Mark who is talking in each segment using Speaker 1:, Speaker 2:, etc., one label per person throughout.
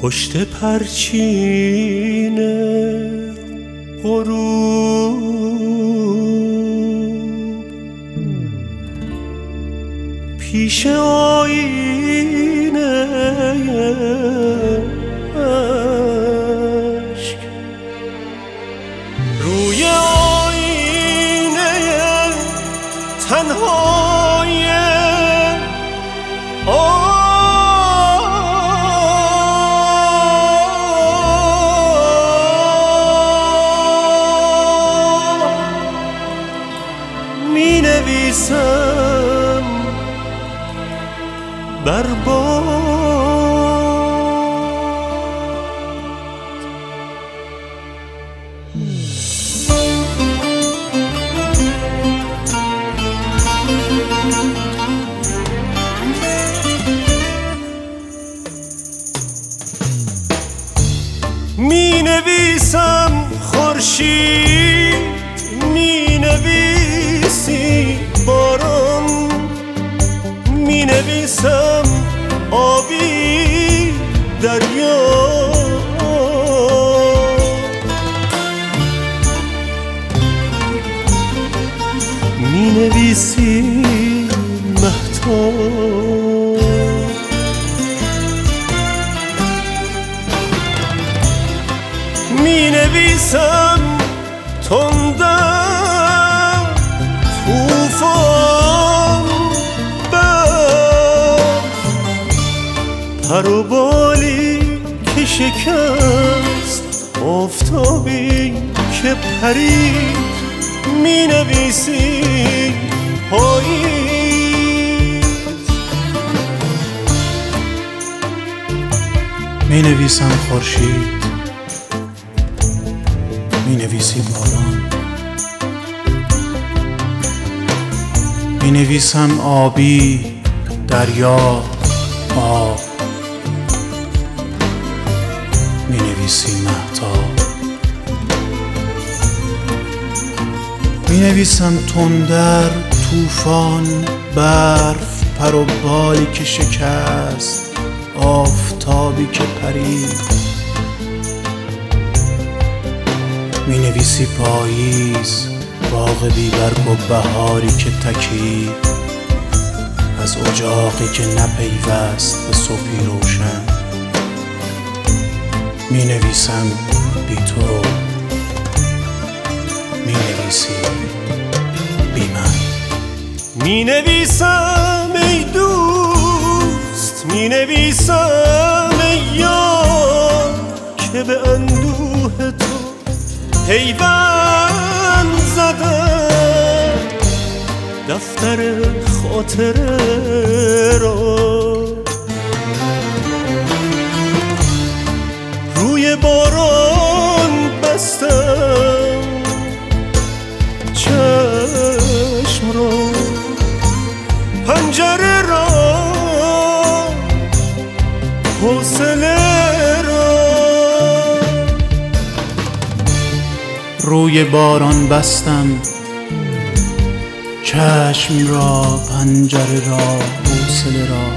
Speaker 1: پشت پرچین غروب پیش آینه عشق روی آینه تنهای می نویسم بر می نویسم خورشید، می نویسی باران، می نویسم آبی دریا، می نویسی مهتاب، می نویسم تندر توفان برف، پر و بالی که شکست، آفتابی که پرید، می نویسی پاییز،
Speaker 2: می نویسم خورشید، می نویسی باران، می نویسم آبی دریا آب، می نویسی مهتاب، می نویسم تندر طوفان برف، پر و بالی که شکست، آفتابی که پرید، می نویسی پاییز، باغ بی برگ و بهاری که تکید، از اجاقی که نپیوست به صبحی روشن، می نویسم بی تو، می نویسی بی من،
Speaker 1: می نویسم ای دوست، می نویسم ای یار، که به اندوه تو پیوند زدم دفتر خاطره را، روی باران بستم چشم را، پنجره را، حوصله را،
Speaker 2: روی باران بستم چشم را، پنجره را، حوصله را،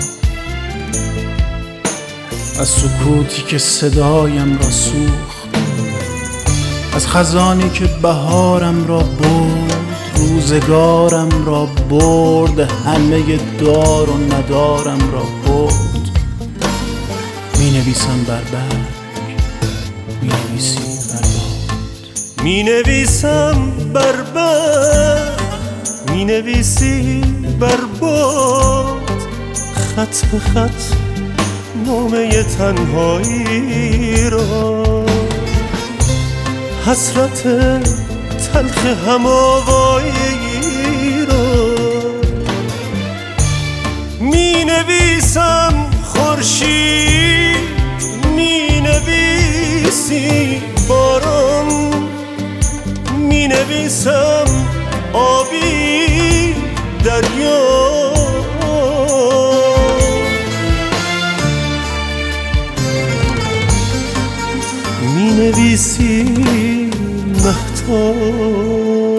Speaker 2: از سکوتی که صدایم را سوخت، از خزانی که بهارم را برد، روزگارم را برد، همه دار و ندارم را برد، می نویسم بر برگ، می نویسی بر باد،
Speaker 1: می نویسم بر برگ، می نویسی بر باد، خط به خط نامه تنهایی را، حسرت تلخ هم‌آوایی را، می نویسم خورشید، می نویسی باران، می نویسم آبی دریا، می نویسی مهتاب،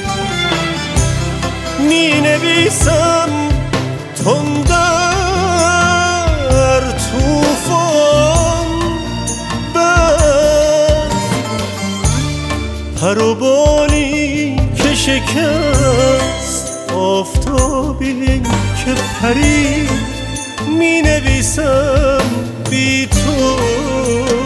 Speaker 1: می نویسم تندر پر و بالی که شکست، آفتابی که پرید، می نویسم بی تو.